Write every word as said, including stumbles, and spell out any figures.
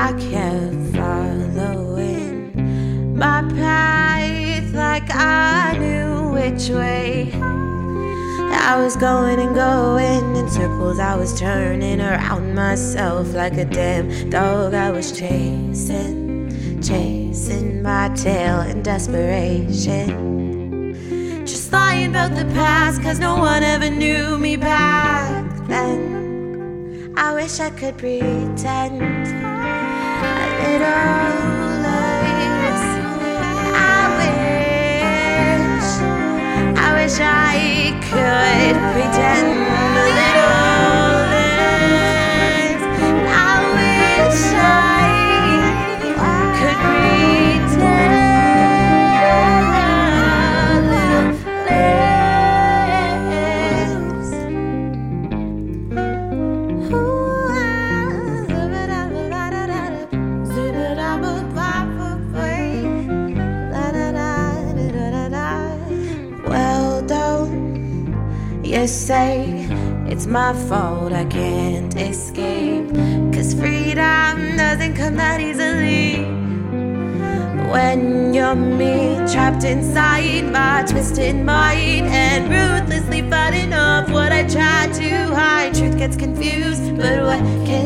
I kept following my path like I knew which way. I was going and going in circles. I was turning around myself like a damn dog. I was chasing, chasing my tail in desperation. Just lying about the past, cause no one ever knew me back then. I wish I could pretend a little less. I wish, I wish I could pretend a little less. I wish I could pretend a little less. Well, don't you say it's my fault I can't escape, cause freedom doesn't come that easily. When you're me, trapped inside my twisted mind and ruthlessly fighting off what I try to hide. Truth gets confused, but what can